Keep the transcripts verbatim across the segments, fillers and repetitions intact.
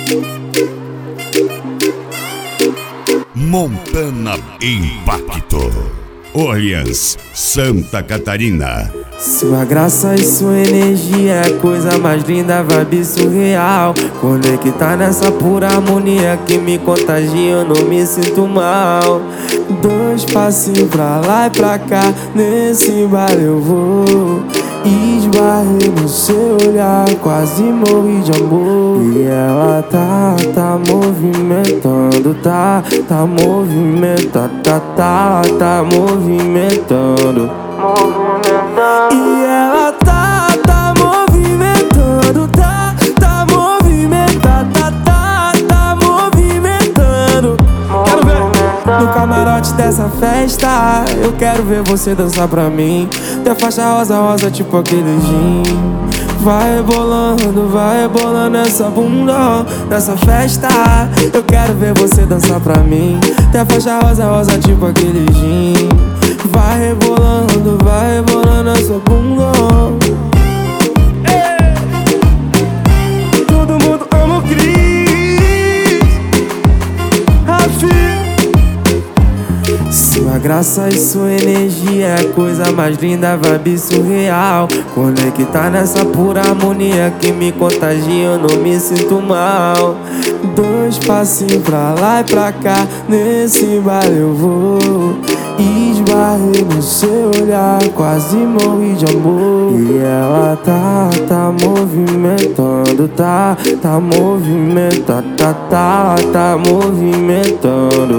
Montana Impacto, Orleans, Santa Catarina. Sua graça e sua energia é a coisa mais linda, vibe surreal. Conectar nessa pura harmonia que me contagia, eu não me sinto mal. Dois passinhos pra lá e pra cá, nesse baile eu vou. Esbarrei no seu olhar, quase morri de amor. E ela tá, tá movimentando, tá, tá movimentando, tá, tá, tá movimentando. E ela tá, tá movimentando, tá, tá movimentando, tá, tá, tá movimentando. Quero ver no camarote dessa festa, eu quero ver você dançar pra mim. Tem faixa rosa, rosa, tipo aquele gin. Vai rebolando, vai rebolando essa bunda nessa festa. Eu quero ver você dançar pra mim. Tem faixa rosa, rosa, tipo aquele gin. Vai rebolando, vai rebolando essa bunda. Ei! Todo mundo ama o Cris, Rafi. Sua graça e sua energia é a coisa mais linda, vibe surreal. Conectar nessa pura harmonia que me contagia, eu não me sinto mal. Dois passinhos pra lá e pra cá, nesse baile eu vou. Esbarrei no seu olhar, quase morri de amor. E ela tá, tá movimentando, tá, tá movimentando, tá, tá, tá movimentando.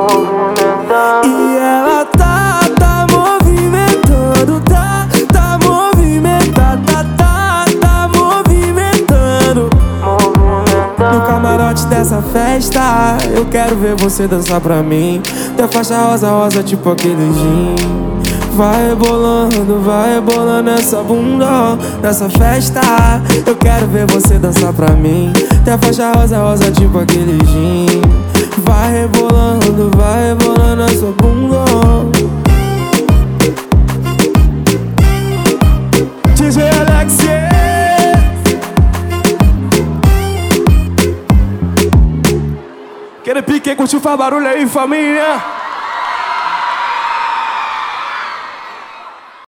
E ela tá, tá movimentando, tá, tá movimentando, tá, tá, tá movimentando. No camarote dessa festa, eu quero ver você dançar pra mim. Tem faixa rosa, rosa, tipo aquele gin. Vai rebolando, vai rebolando essa bunda nessa festa. Eu quero ver você dançar pra mim. Tem faixa rosa, rosa, tipo aquele gin. Vai rebolando, vai rebolando essa bunda. D J Alex. Quero pique, curtiu, faz barulho aí, família.